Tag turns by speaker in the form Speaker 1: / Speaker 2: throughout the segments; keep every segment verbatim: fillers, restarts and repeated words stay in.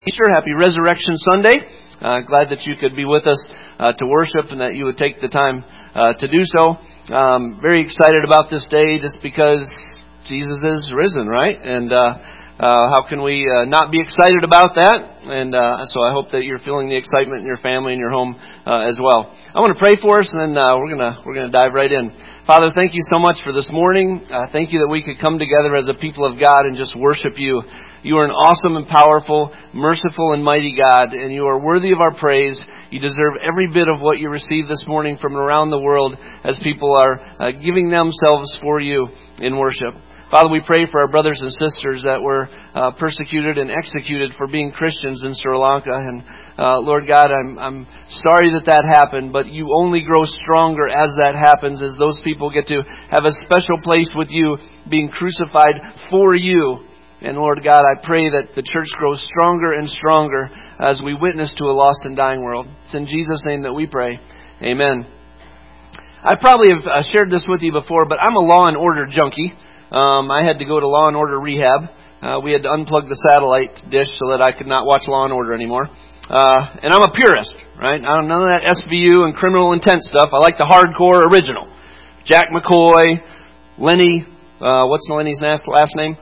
Speaker 1: Easter, happy Resurrection Sunday. Uh, glad that you could be with us uh, to worship and that you would take the time uh, to do so. Um, very excited about this day just because Jesus is risen, right? And uh, uh, how can we uh, not be excited about that? And uh, so I hope that you're feeling the excitement in your family and your home uh, as well. I want to pray for us, and then uh, we're gonna we're gonna dive right in. Father, thank you so much for this morning. Uh, thank you that we could come together as a people of God and just worship you. You are an awesome and powerful, merciful and mighty God, and you are worthy of our praise. You deserve every bit of what you received this morning from around the world as people are uh, giving themselves for you in worship. Father, we pray for our brothers and sisters that were uh, persecuted and executed for being Christians in Sri Lanka. And uh, Lord God, I'm I'm sorry that that happened, but you only grow stronger as that happens, as those people get to have a special place with you, being crucified for you. And Lord God, I pray that the church grows stronger and stronger as we witness to a lost and dying world. It's in Jesus' name that we pray. Amen. I probably have uh, shared this with you before, but I'm a Law and Order junkie. Um, I had to go to Law and Order rehab. Uh, we had to unplug the satellite dish so that I could not watch Law and Order anymore. Uh, and I'm a purist, right? I don't none of that S V U and criminal intent stuff. I like the hardcore original. Jack McCoy, Lenny, uh, what's Lenny's last name?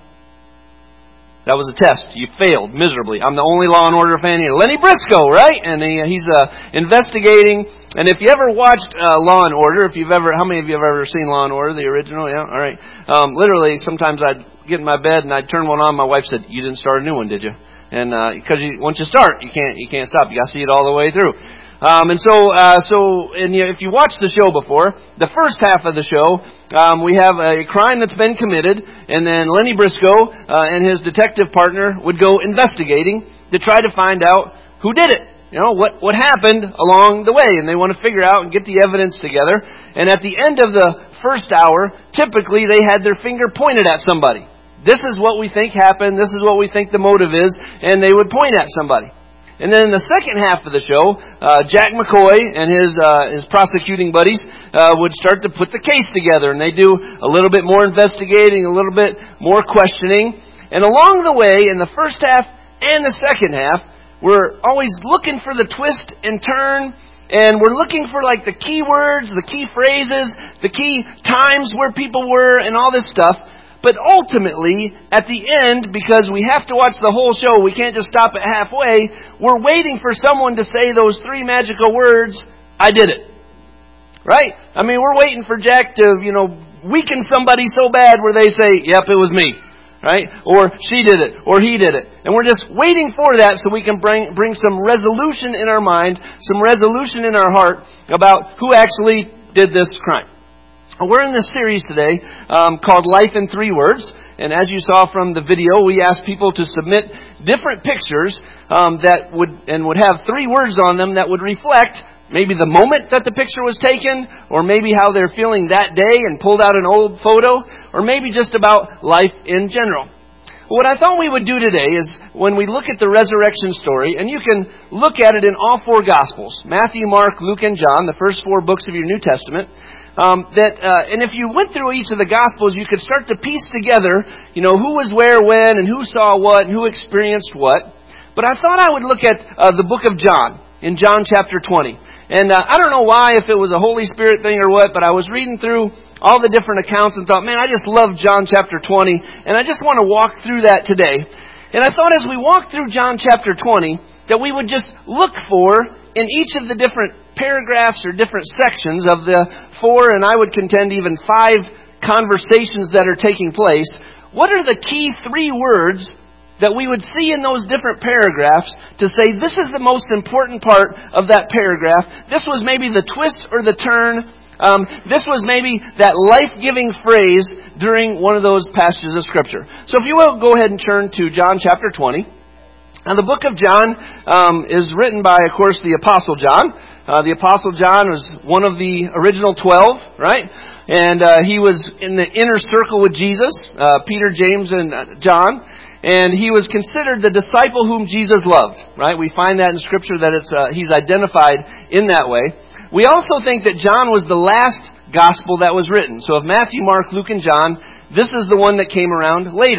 Speaker 1: That was a test. You failed miserably. I'm the only Law and Order fan here. Lenny Briscoe, right? And he, he's uh, investigating. And if you ever watched uh, Law and Order, if you've ever, how many of you have ever seen Law and Order, the original? Yeah, all right. Um, literally, sometimes I'd get in my bed and I'd turn one on. My wife said, "You didn't start a new one, did you?" And because uh, you, once you start, you can't you can't stop. You got to see it all the way through. Um, and so, uh, so, and you know, if you watched the show before, the first half of the show, um, we have a crime that's been committed, and then Lenny Briscoe uh, and his detective partner would go investigating to try to find out who did it. You know, what, what happened along the way, and they want to figure out and get the evidence together. And at the end of the first hour, typically they had their finger pointed at somebody. This is what we think happened, this is what we think the motive is, and they would point at somebody. And then in the second half of the show, uh, Jack McCoy and his uh, his prosecuting buddies uh, would start to put the case together. And they do a little bit more investigating, a little bit more questioning. And along the way, in the first half and the second half, we're always looking for the twist and turn. And we're looking for like the key words, the key phrases, the key times where people were and all this stuff. But ultimately, at the end, because we have to watch the whole show, we can't just stop at halfway, we're waiting for someone to say those three magical words, "I did it." Right? I mean, we're waiting for Jack to, you know, weaken somebody so bad where they say, "Yep, it was me." Right? Or she did it. Or he did it. And we're just waiting for that so we can bring bring some resolution in our mind, some resolution in our heart about who actually did this crime. We're in this series today um, called Life in Three Words. And as you saw from the video, we asked people to submit different pictures um, that would and would have three words on them that would reflect maybe the moment that the picture was taken, or maybe how they're feeling that day and pulled out an old photo, or maybe just about life in general. What I thought we would do today is when we look at the resurrection story, and you can look at it in all four Gospels, Matthew, Mark, Luke, and John, the first four books of your New Testament. Um, that uh, and if you went through each of the Gospels, you could start to piece together, you know, who was where, when, and who saw what, and who experienced what. But I thought I would look at uh, the book of John, in John chapter twenty. And uh, I don't know why, if it was a Holy Spirit thing or what, but I was reading through all the different accounts and thought, man, I just love John chapter twenty, and I just want to walk through that today. And I thought as we walk through John chapter twenty, that we would just look for, in each of the different paragraphs or different sections of the four, and I would contend even five conversations that are taking place, what are the key three words that we would see in those different paragraphs to say this is the most important part of that paragraph. This was maybe the twist or the turn. Um, this was maybe that life-giving phrase during one of those passages of Scripture. So if you will, go ahead and turn to John chapter twenty. Now, the book of John um, is written by, of course, the Apostle John. Uh, the Apostle John was one of the original twelve, right? And uh, he was in the inner circle with Jesus, uh, Peter, James, and uh, John. And he was considered the disciple whom Jesus loved, right? We find that in Scripture that it's uh, he's identified in that way. We also think that John was the last gospel that was written. So of Matthew, Mark, Luke, and John, this is the one that came around later.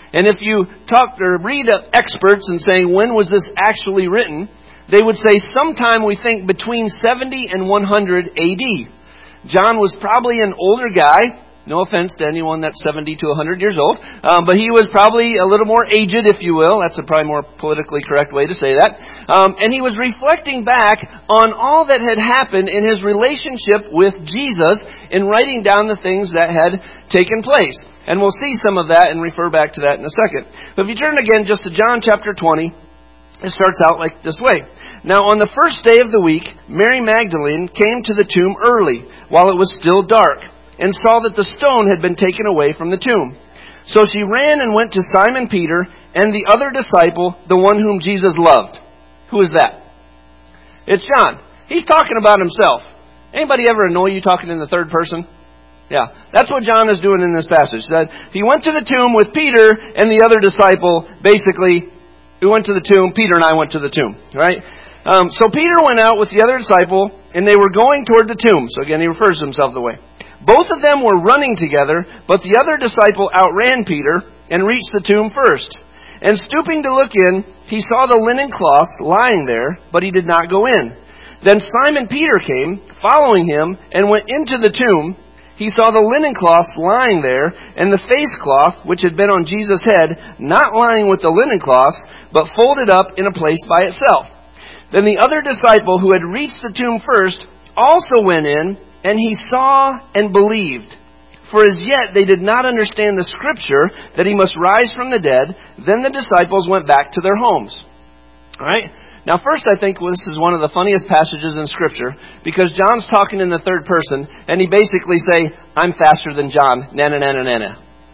Speaker 1: And if you talk or read experts and saying, when was this actually written? They would say sometime we think between seventy and one hundred A D. John was probably an older guy. No offense to anyone that's seventy to one hundred years old. Um, but he was probably a little more aged, if you will. That's a probably more politically correct way to say that. Um, and he was reflecting back on all that had happened in his relationship with Jesus in writing down the things that had taken place. And we'll see some of that and refer back to that in a second. But if you turn again just to John chapter twenty, it starts out like this way. Now on the first day of the week, Mary Magdalene came to the tomb early, while it was still dark, and saw that the stone had been taken away from the tomb. So she ran and went to Simon Peter and the other disciple, the one whom Jesus loved. Who is that? It's John. He's talking about himself. Anybody ever annoy you talking in the third person? Yeah, that's what John is doing in this passage. He went to the tomb with Peter and the other disciple. Basically, we went to the tomb. Peter and I went to the tomb, right? Um, so Peter went out with the other disciple, and they were going toward the tomb. So again, he refers to himself the way. Both of them were running together, but the other disciple outran Peter and reached the tomb first. And stooping to look in, he saw the linen cloths lying there, but he did not go in. Then Simon Peter came, following him, and went into the tomb. He saw the linen cloths lying there, and the face cloth, which had been on Jesus' head, not lying with the linen cloths, but folded up in a place by itself. Then the other disciple who had reached the tomb first also went in, and he saw and believed. For as yet they did not understand the scripture that he must rise from the dead. Then the disciples went back to their homes. All right? Now first I think well, this is one of the funniest passages in scripture, because John's talking in the third person, and he basically say, I'm faster than John. Na na na na na na.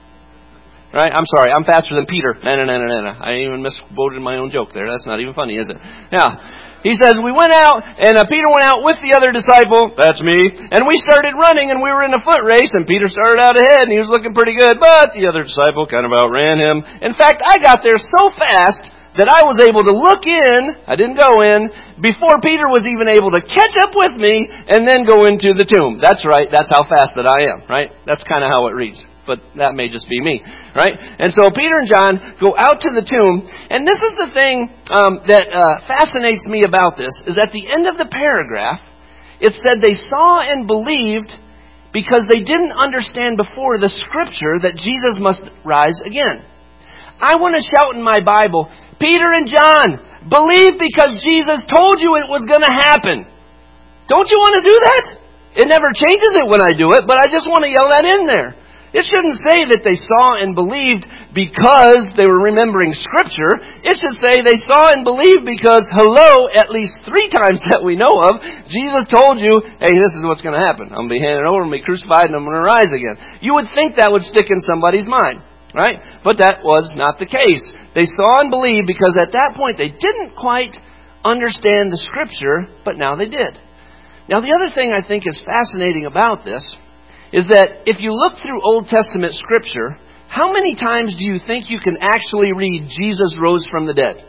Speaker 1: Right? I'm sorry, I'm faster than Peter. Na na na na na. I even misquoted my own joke there. That's not even funny, is it? Yeah. He says, we went out, and uh, Peter went out with the other disciple, that's me, and we started running, and we were in a foot race, and Peter started out ahead, and he was looking pretty good, but the other disciple kind of outran him. In fact, I got there so fast that I was able to look in, I didn't go in, before Peter was even able to catch up with me, and then go into the tomb. That's right, that's how fast that I am, right? That's kind of how it reads. But that may just be me, right? And so Peter and John go out to the tomb. And this is the thing um, that uh, fascinates me about this, is at the end of the paragraph, it said they saw and believed because they didn't understand before the scripture that Jesus must rise again. I want to shout in my Bible, Peter and John, believe because Jesus told you it was going to happen. Don't you want to do that? It never changes it when I do it, but I just want to yell that in there. It shouldn't say that they saw and believed because they were remembering Scripture. It should say they saw and believed because, hello, at least three times that we know of, Jesus told you, hey, this is what's going to happen. I'm going to be handed over, I'm going to be crucified, and I'm going to rise again. You would think that would stick in somebody's mind, right? But that was not the case. They saw and believed because at that point they didn't quite understand the Scripture, but now they did. Now the other thing I think is fascinating about this is that if you look through Old Testament Scripture, how many times do you think you can actually read Jesus rose from the dead?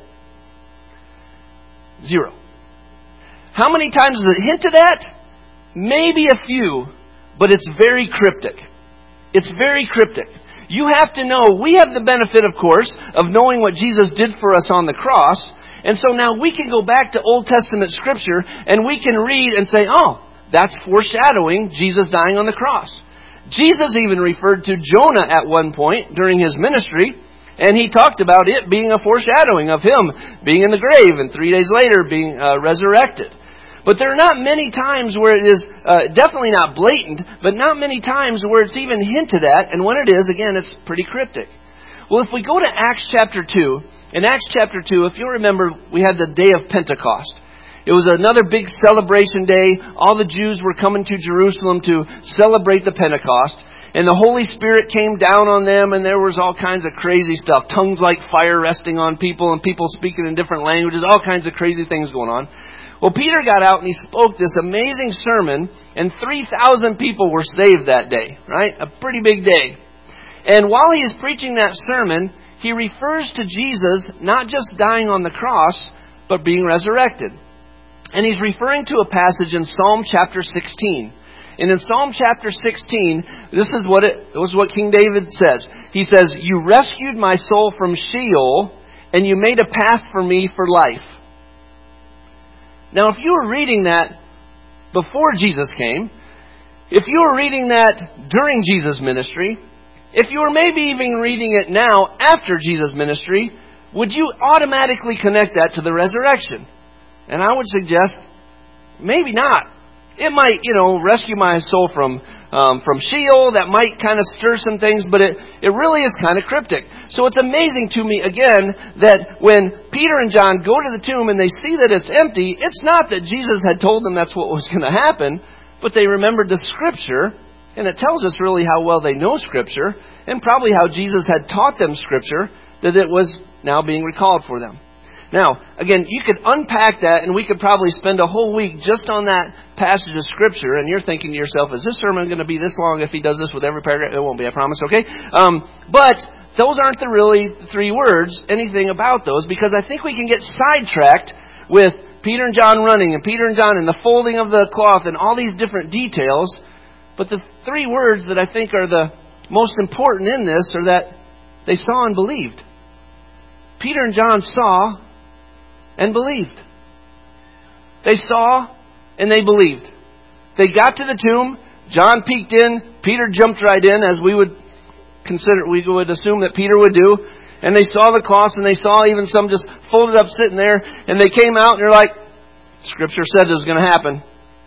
Speaker 1: Zero. How many times is it hinted at? Maybe a few, but it's very cryptic. It's very cryptic. You have to know, we have the benefit, of course, of knowing what Jesus did for us on the cross. And so now we can go back to Old Testament Scripture and we can read and say, oh, that's foreshadowing Jesus dying on the cross. Jesus even referred to Jonah at one point during his ministry, and he talked about it being a foreshadowing of him being in the grave and three days later being uh, resurrected. But there are not many times where it is, uh, definitely not blatant, but not many times where it's even hinted at, and when it is, again, it's pretty cryptic. Well, if we go to Acts chapter two, in Acts chapter two, if you remember, we had the day of Pentecost. It was another big celebration day. All the Jews were coming to Jerusalem to celebrate the Pentecost. And the Holy Spirit came down on them, and there was all kinds of crazy stuff. Tongues like fire resting on people, and people speaking in different languages. All kinds of crazy things going on. Well, Peter got out and he spoke this amazing sermon, and three thousand people were saved that day. Right? A pretty big day. And while he is preaching that sermon, he refers to Jesus not just dying on the cross, but being resurrected. And he's referring to a passage in Psalm chapter sixteen. And in Psalm chapter sixteen, this is what it, this is what King David says. He says, "You rescued my soul from Sheol, and you made a path for me for life." Now, if you were reading that before Jesus came, if you were reading that during Jesus' ministry, if you were maybe even reading it now after Jesus' ministry, would you automatically connect that to the resurrection? And I would suggest, maybe not. It might, you know, rescue my soul from um, from Sheol. That might kind of stir some things, but it, it really is kind of cryptic. So it's amazing to me, again, that when Peter and John go to the tomb and they see that it's empty, it's not that Jesus had told them that's what was going to happen, but they remembered the Scripture, and it tells us really how well they know Scripture, and probably how Jesus had taught them Scripture, that it was now being recalled for them. Now, again, you could unpack that, and we could probably spend a whole week just on that passage of Scripture, and you're thinking to yourself, is this sermon going to be this long if he does this with every paragraph? It won't be, I promise, okay? Um, but those aren't the really three words, anything about those, because I think we can get sidetracked with Peter and John running, and Peter and John and the folding of the cloth, and all these different details. But the three words that I think are the most important in this are that they saw and believed. Peter and John saw and believed. They saw and they believed. They got to the tomb. John peeked in. Peter jumped right in, as we would consider, we would assume that Peter would do. And they saw the cloths, and they saw even some just folded up sitting there. And they came out and they're like, Scripture said it was going to happen.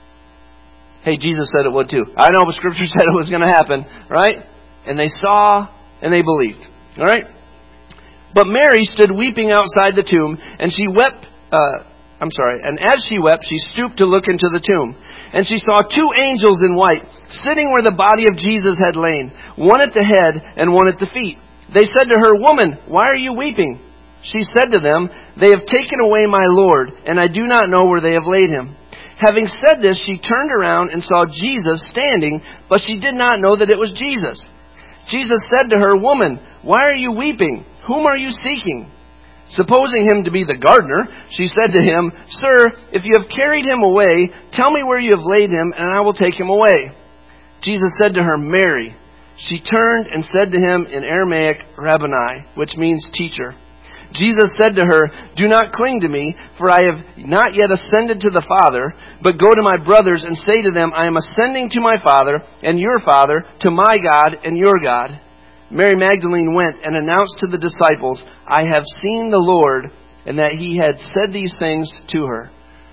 Speaker 1: Hey, Jesus said it would too. I know, but Scripture said it was going to happen, right? And they saw and they believed. All right? But Mary stood weeping outside the tomb, and she wept, uh, I'm sorry, and as she wept, she stooped to look into the tomb. And she saw two angels in white, sitting where the body of Jesus had lain, one at the head and one at the feet. They said to her, "Woman, why are you weeping?" She said to them, "They have taken away my Lord, and I do not know where they have laid him." Having said this, she turned around and saw Jesus standing, but she did not know that it was Jesus. Jesus said to her, "Woman, why are you weeping? Whom are you seeking?" Supposing him to be the gardener, she said to him, "Sir, if you have carried him away, tell me where you have laid him, and I will take him away." Jesus said to her, "Mary." She turned and said to him in Aramaic, "Rabboni," which means teacher. Jesus said to her, "Do not cling to me, for I have not yet ascended to the Father, but go to my brothers and say to them, I am ascending to my Father and your Father, to my God and your God." Mary Magdalene went and announced to the disciples, "I have seen the Lord," and that he had said these things to her.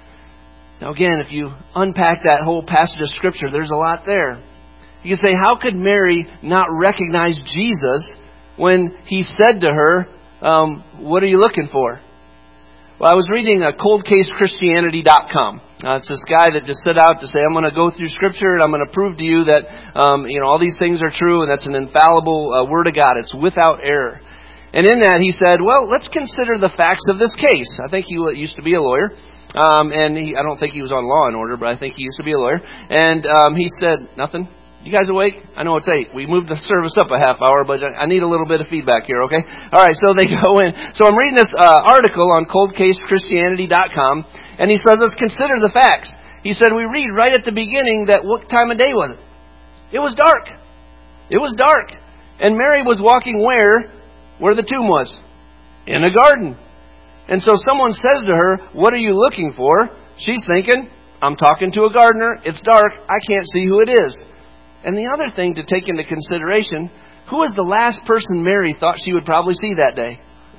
Speaker 1: Now again, if you unpack that whole passage of Scripture, there's a lot there. You can say, how could Mary not recognize Jesus when he said to her, um, "What are you looking for?" Well, I was reading uh, cold case Christianity dot com. Uh, it's this guy that just set out to say, I'm going to go through Scripture and I'm going to prove to you that um, you know all these things are true, and that's an infallible uh, Word of God. It's without error. And in that he said, well, let's consider the facts of this case. I think he used to be a lawyer. Um, and he, I don't think he was on Law and Order, but I think he used to be a lawyer. And um, he said, nothing? You guys awake? I know it's eight. We moved the service up a half hour, but I need a little bit of feedback here, okay? All right, so they go in. So I'm reading this uh, article on cold case Christianity dot com, and he says, let's consider the facts. He said, we read right at the beginning that what time of day was it? It was dark. It was dark. And Mary was walking where? Where the tomb was. In a garden. And so someone says to her, what are you looking for? She's thinking, I'm talking to a gardener. It's dark. I can't see who it is. And the other thing to take into consideration, who was the last person Mary thought she would probably see that day?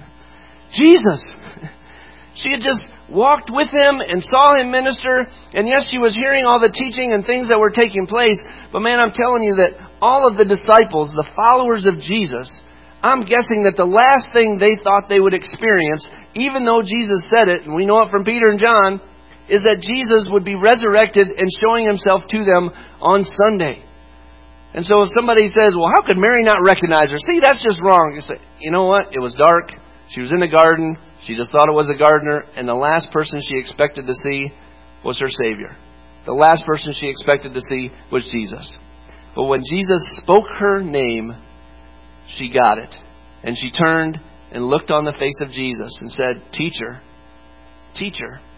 Speaker 1: Jesus. She had just walked with him and saw him minister. And yes, she was hearing all the teaching and things that were taking place. But man, I'm telling you that all of the disciples, the followers of Jesus, I'm guessing that the last thing they thought they would experience, even though Jesus said it, and we know it from Peter and John, is that Jesus would be resurrected and showing himself to them on Sunday. And so if somebody says, well, how could Mary not recognize her? See, that's just wrong. You say, you know what? It was dark. She was in a garden. She just thought it was a gardener. And the last person she expected to see was her Savior. The last person she expected to see was Jesus. But when Jesus spoke her name, she got it. And she turned and looked on the face of Jesus and said, Teacher, Teacher.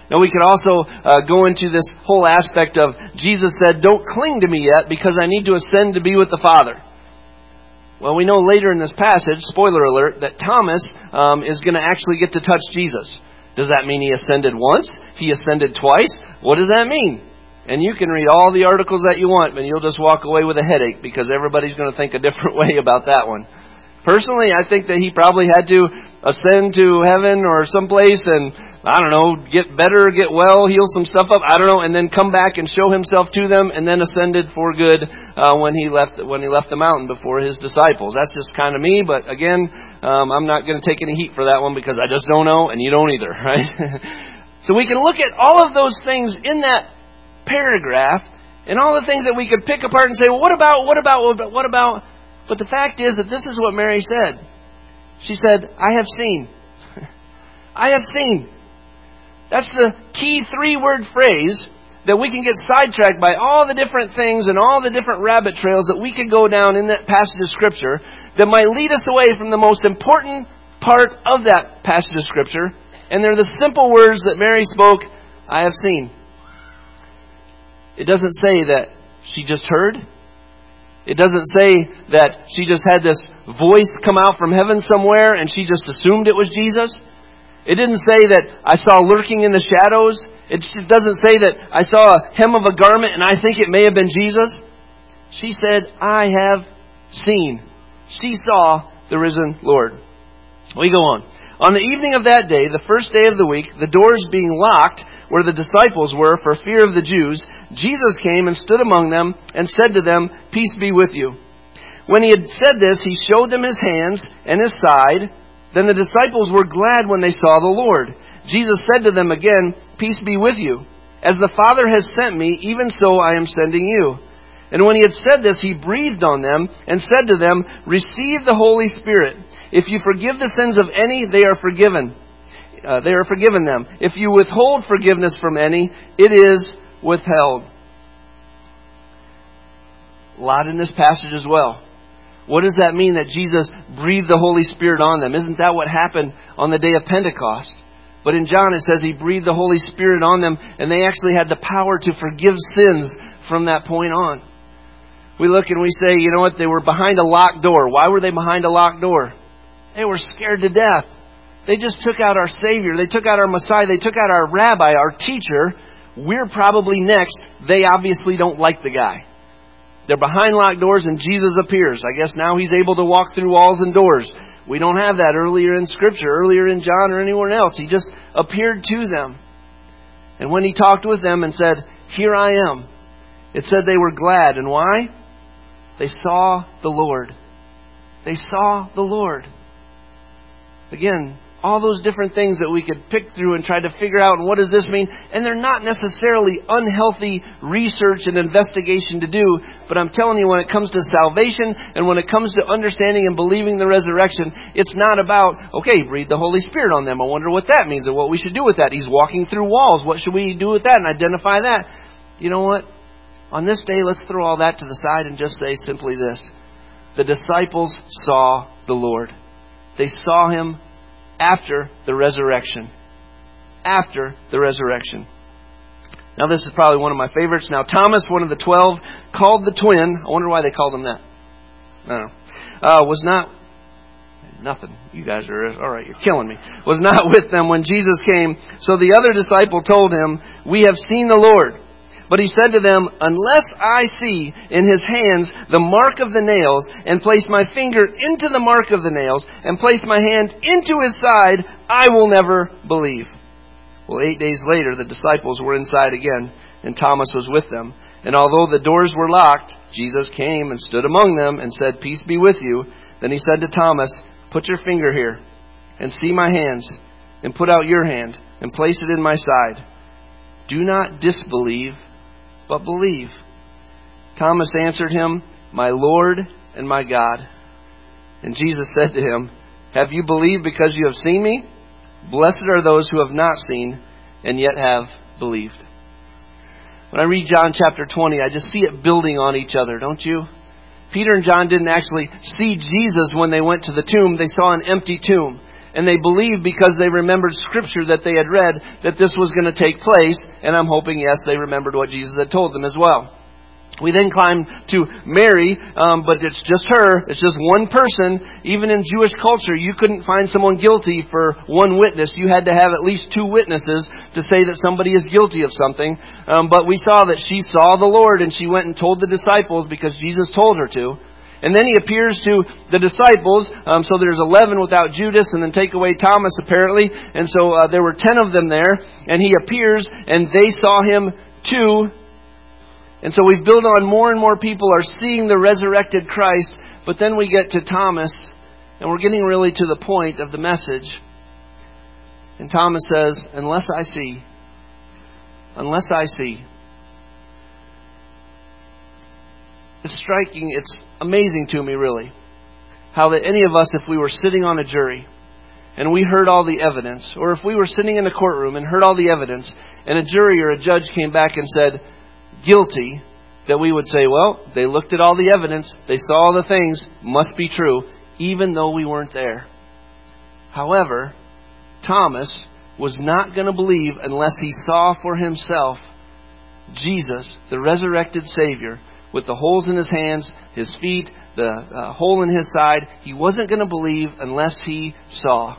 Speaker 1: Now we could also uh, go into this whole aspect of Jesus said, don't cling to me yet because I need to ascend to be with the Father. Well, we know later in this passage, spoiler alert, that Thomas um, is going to actually get to touch Jesus. Does that mean he ascended once? He ascended twice? What does that mean? And you can read all the articles that you want, but you'll just walk away with a headache because everybody's going to think a different way about that one. Personally, I think that he probably had to ascend to heaven or someplace and, I don't know, get better, get well, heal some stuff up, I don't know, and then come back and show himself to them, and then ascended for good uh, when he left when he left the mountain before his disciples. That's just kind of me, but again, um, I'm not going to take any heat for that one because I just don't know, and you don't either, right? So we can look at all of those things in that paragraph, and all the things that we could pick apart and say, well, what about, what about, what about, what about? But the fact is that this is what Mary said. She said, I have seen. I have seen. That's the key three-word phrase that we can get sidetracked by all the different things and all the different rabbit trails that we could go down in that passage of Scripture that might lead us away from the most important part of that passage of Scripture. And they're the simple words that Mary spoke, I have seen. It doesn't say that she just heard. It doesn't say that she just had this voice come out from heaven somewhere and she just assumed it was Jesus. It didn't say that I saw lurking in the shadows. It doesn't say that I saw a hem of a garment and I think it may have been Jesus. She said, I have seen. She saw the risen Lord. We go on. On the evening of that day, the first day of the week, the doors being locked where the disciples were for fear of the Jews, Jesus came and stood among them and said to them, Peace be with you. When he had said this, he showed them his hands and his side. Then the disciples were glad when they saw the Lord. Jesus said to them again, Peace be with you. As the Father has sent me, even so I am sending you. And when he had said this, he breathed on them and said to them, Receive the Holy Spirit. If you forgive the sins of any, they are forgiven. Uh, they are forgiven them. If you withhold forgiveness from any, it is withheld. A lot in this passage as well. What does that mean that Jesus breathed the Holy Spirit on them? Isn't that what happened on the day of Pentecost? But in John it says He breathed the Holy Spirit on them and they actually had the power to forgive sins from that point on. We look and we say, you know what, they were behind a locked door. Why were they behind a locked door? They were scared to death. They just took out our Savior. They took out our Messiah. They took out our Rabbi, our teacher. We're probably next. They obviously don't like the guy. They're behind locked doors and Jesus appears. I guess now He's able to walk through walls and doors. We don't have that earlier in Scripture, earlier in John or anywhere else. He just appeared to them. And when He talked with them and said, Here I am, it said they were glad. And why? They saw the Lord. They saw the Lord. Again, all those different things that we could pick through and try to figure out, and what does this mean? And they're not necessarily unhealthy research and investigation to do, but I'm telling you, when it comes to salvation and when it comes to understanding and believing the resurrection, it's not about, okay, breathe the Holy Spirit on them. I wonder what that means and what we should do with that. He's walking through walls. What should we do with that and identify that? You know what? On this day, let's throw all that to the side and just say simply this. The disciples saw the Lord. They saw Him after the resurrection. After the resurrection. Now this is probably one of my favorites. Now Thomas, one of the twelve, called the twin. I wonder why they called him that. I don't know. Uh, was not... Nothing. You guys are... All right, you're killing me. Was not with them when Jesus came. So the other disciple told him, We have seen the Lord. But he said to them, Unless I see in his hands the mark of the nails, and place my finger into the mark of the nails, and place my hand into his side, I will never believe. Well, eight days later, the disciples were inside again, and Thomas was with them. And although the doors were locked, Jesus came and stood among them and said, Peace be with you. Then he said to Thomas, Put your finger here, and see my hands, and put out your hand, and place it in my side. Do not disbelieve, but believe. Thomas answered him, My Lord and my God. And Jesus said to him, Have you believed because you have seen me? Blessed are those who have not seen and yet have believed. When I read John chapter twenty, I just see it building on each other, don't you? Peter and John didn't actually see Jesus when they went to the tomb. They saw an empty tomb. And they believed because they remembered Scripture that they had read that this was going to take place. And I'm hoping, yes, they remembered what Jesus had told them as well. We then climb to Mary, um, but it's just her. It's just one person. Even in Jewish culture, you couldn't find someone guilty for one witness. You had to have at least two witnesses to say that somebody is guilty of something. Um, but we saw that she saw the Lord and she went and told the disciples because Jesus told her to. And then He appears to the disciples. Um, so there's eleven without Judas, and then take away Thomas apparently. And so uh, there were ten of them there. And He appears and they saw Him too. And so we've built on more and more people are seeing the resurrected Christ. But then we get to Thomas, and we're getting really to the point of the message. And Thomas says, unless I see, unless I see. It's striking, it's amazing to me really, how that any of us, if we were sitting on a jury, and we heard all the evidence, or if we were sitting in a courtroom and heard all the evidence, and a jury or a judge came back and said, guilty, that we would say, well, they looked at all the evidence, they saw all the things, must be true, even though we weren't there. However, Thomas was not going to believe unless he saw for himself Jesus, the resurrected Savior, with the holes in His hands, His feet, the uh, hole in His side. He wasn't going to believe unless he saw.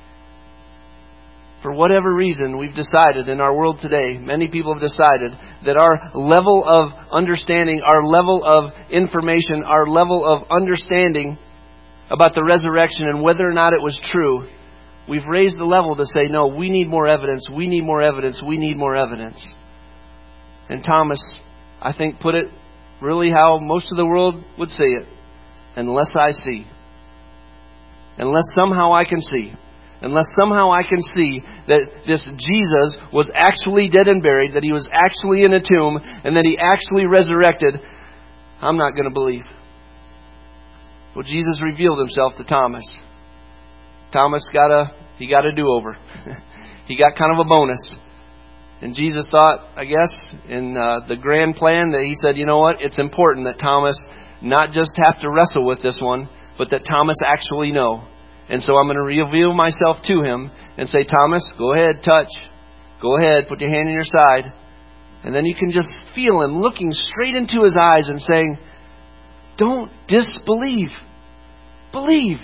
Speaker 1: For whatever reason, we've decided in our world today, many people have decided that our level of understanding, our level of information, our level of understanding about the resurrection and whether or not it was true, we've raised the level to say, no, we need more evidence, we need more evidence, we need more evidence. And Thomas, I think, put it really how most of the world would say it. Unless I see. Unless somehow I can see. Unless somehow I can see that this Jesus was actually dead and buried, that He was actually in a tomb, and that He actually resurrected, I'm not going to believe. Well, Jesus revealed Himself to Thomas. Thomas got a, he got a do-over. He got kind of a bonus. And Jesus thought, I guess, in uh, the grand plan that He said, you know what, it's important that Thomas not just have to wrestle with this one, but that Thomas actually know. And so I'm going to reveal myself to him and say, Thomas, go ahead, touch. Go ahead, put your hand in your side. And then you can just feel Him looking straight into his eyes and saying, don't disbelieve. Believe.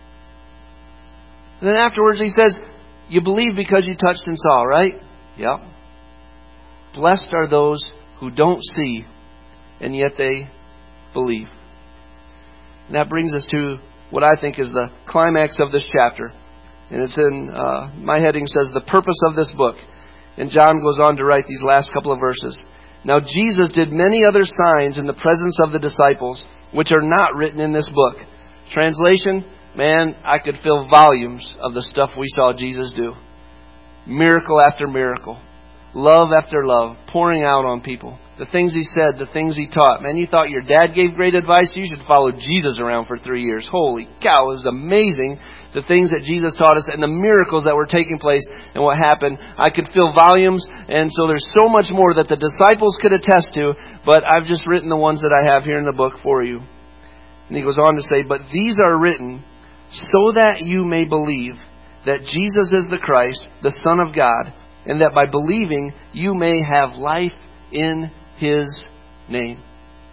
Speaker 1: And then afterwards He says, you believe because you touched and saw, right? Yep. Blessed are those who don't see, and yet they believe. And that brings us to what I think is the climax of this chapter. And it's in, uh, my heading says, the purpose of this book. And John goes on to write these last couple of verses. Now Jesus did many other signs in the presence of the disciples, which are not written in this book. Translation, man, I could fill volumes of the stuff we saw Jesus do. Miracle after miracle. Love after love, pouring out on people. The things He said, the things He taught. Man, you thought your dad gave great advice? You should follow Jesus around for three years. Holy cow, it was amazing the things that Jesus taught us and the miracles that were taking place and what happened. I could fill volumes, and so there's so much more that the disciples could attest to, but I've just written the ones that I have here in the book for you. And he goes on to say, but these are written so that you may believe that Jesus is the Christ, the Son of God, and that by believing you may have life in His name.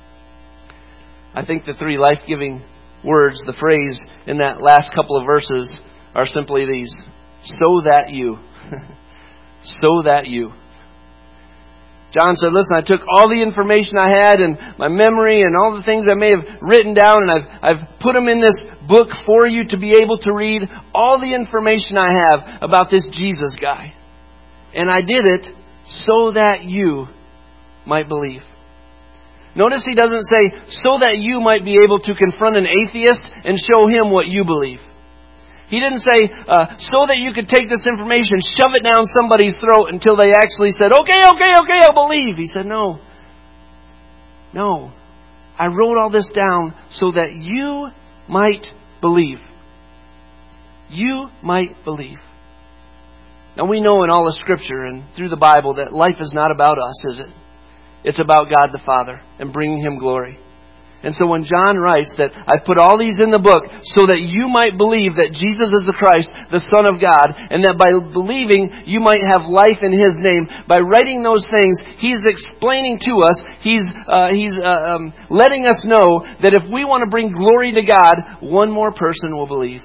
Speaker 1: I think the three life-giving words, the phrase in that last couple of verses are simply these. So that you. So that you. John said, listen, I took all the information I had and my memory and all the things I may have written down, and I've, I've put them in this book for you to be able to read all the information I have about this Jesus guy. And I did it so that you might believe. Notice he doesn't say, so that you might be able to confront an atheist and show him what you believe. He didn't say, uh, so that you could take this information, shove it down somebody's throat until they actually said, okay, okay, okay, I'll believe. He said, no. No. I wrote all this down so that you might believe. You might believe. Now we know in all of Scripture and through the Bible that life is not about us, is it? It's about God the Father and bringing Him glory. And so when John writes that I put all these in the book so that you might believe that Jesus is the Christ, the Son of God, and that by believing you might have life in His name, by writing those things, He's explaining to us, He's uh, He's uh, um, letting us know that if we want to bring glory to God, one more person will believe.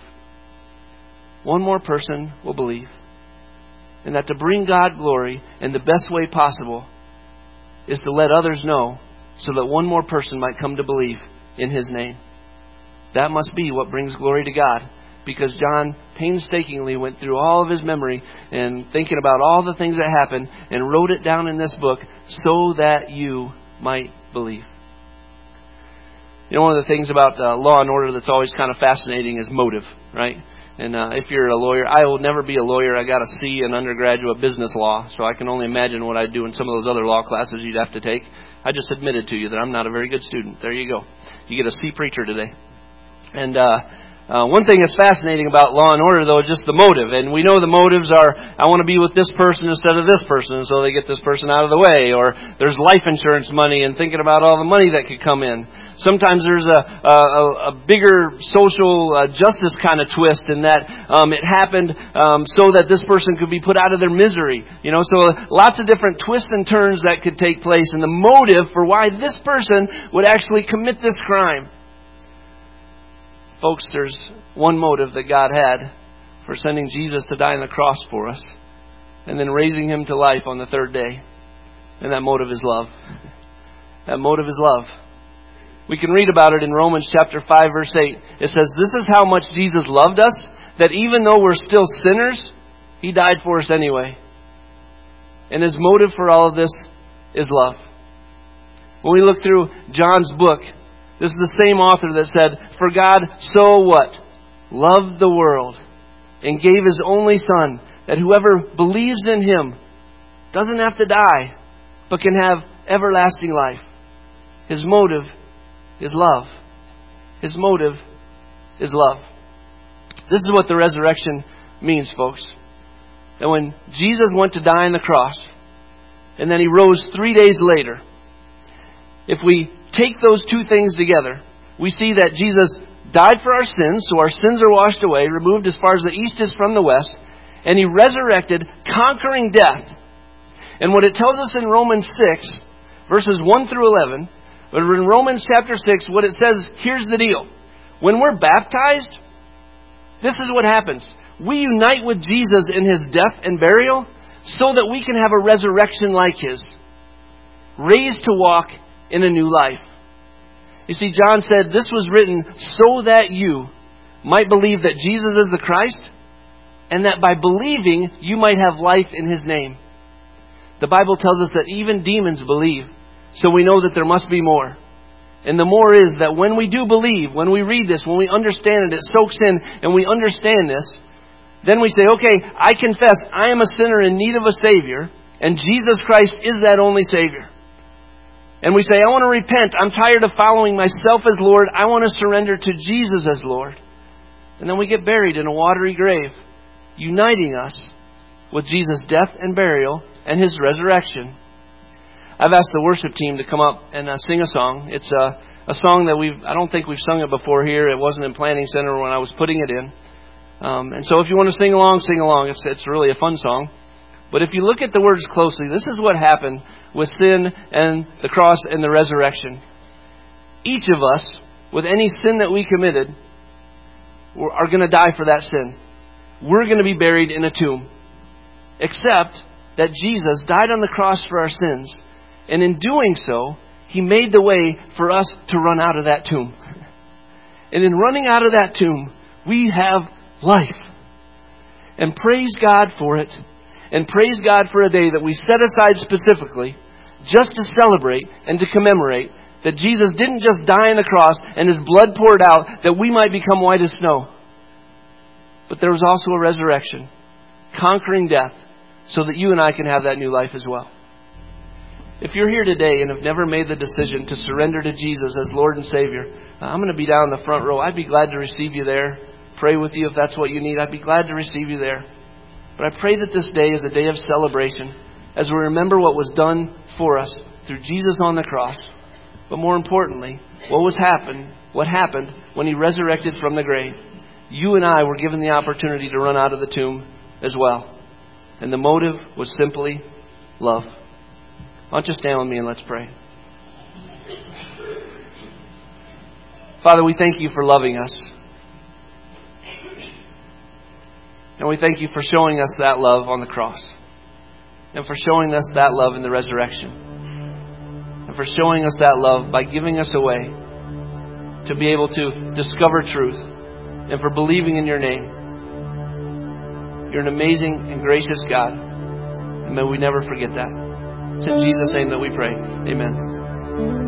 Speaker 1: One more person will believe. And that to bring God glory in the best way possible is to let others know, so that one more person might come to believe in His name. That must be what brings glory to God. Because John painstakingly went through all of his memory and thinking about all the things that happened and wrote it down in this book so that you might believe. You know, one of the things about uh, Law and Order that's always kind of fascinating is motive, right? And uh, if you're a lawyer, I will never be a lawyer. I got a C in undergraduate business law, so I can only imagine what I'd do in some of those other law classes you'd have to take. I just admitted to you that I'm not a very good student. There you go. You get a C preacher today. And uh, uh, one thing that's fascinating about Law and Order, though, is just the motive. And we know the motives are, I want to be with this person instead of this person, so they get this person out of the way. Or there's life insurance money and thinking about all the money that could come in. Sometimes there's a, a, a bigger social uh, justice kind of twist in that um, it happened um, so that this person could be put out of their misery. You know, so lots of different twists and turns that could take place, and the motive for why this person would actually commit this crime. Folks, there's one motive that God had for sending Jesus to die on the cross for us and then raising Him to life on the third day. And that motive is love. That motive is love. We can read about it in Romans chapter five, verse eight. It says, this is how much Jesus loved us, that even though we're still sinners, He died for us anyway. And His motive for all of this is love. When we look through John's book, this is the same author that said, for God so what? Loved the world and gave His only Son, that whoever believes in Him doesn't have to die, but can have everlasting life. His motive is love. His motive is love. This is what the resurrection means, folks. That when Jesus went to die on the cross, and then He rose three days later, if we take those two things together, we see that Jesus died for our sins, so our sins are washed away, removed as far as the east is from the west, and He resurrected, conquering death. And what it tells us in Romans six, verses one through eleven, but in Romans chapter six, what it says, here's the deal. When we're baptized, this is what happens. We unite with Jesus in His death and burial so that we can have a resurrection like His. Raised to walk in a new life. You see, John said this was written so that you might believe that Jesus is the Christ, and that by believing you might have life in His name. The Bible tells us that even demons believe. So we know that there must be more. And the more is that when we do believe, when we read this, when we understand it, it soaks in and we understand this, then we say, okay, I confess I am a sinner in need of a Savior, and Jesus Christ is that only Savior. And we say, I want to repent. I'm tired of following myself as Lord. I want to surrender to Jesus as Lord. And then we get buried in a watery grave, uniting us with Jesus' death and burial and His resurrection. I've asked the worship team to come up and uh, sing a song. It's uh, a song that we've, I don't think we've sung it before here. It wasn't in Planning Center when I was putting it in. Um, and so if you want to sing along, sing along. It's, it's really a fun song. But if you look at the words closely, this is what happened with sin and the cross and the resurrection. Each of us, with any sin that we committed, are going to die for that sin. We're going to be buried in a tomb. Except that Jesus died on the cross for our sins. And in doing so, He made the way for us to run out of that tomb. And in running out of that tomb, we have life. And praise God for it. And praise God for a day that we set aside specifically just to celebrate and to commemorate that Jesus didn't just die on the cross and His blood poured out that we might become white as snow. But there was also a resurrection, conquering death, so that you and I can have that new life as well. If you're here today and have never made the decision to surrender to Jesus as Lord and Savior, I'm going to be down in the front row. I'd be glad to receive you there. Pray with you if that's what you need. I'd be glad to receive you there. But I pray that this day is a day of celebration as we remember what was done for us through Jesus on the cross. But more importantly, what was happened, what happened when He resurrected from the grave? You and I were given the opportunity to run out of the tomb as well. And the motive was simply love. Why don't you stand with me and let's pray. Father, we thank You for loving us. And we thank You for showing us that love on the cross. And for showing us that love in the resurrection. And for showing us that love by giving us a way to be able to discover truth. And for believing in Your name. You're an amazing and gracious God. And may we never forget that. It's in Jesus' name that we pray. Amen.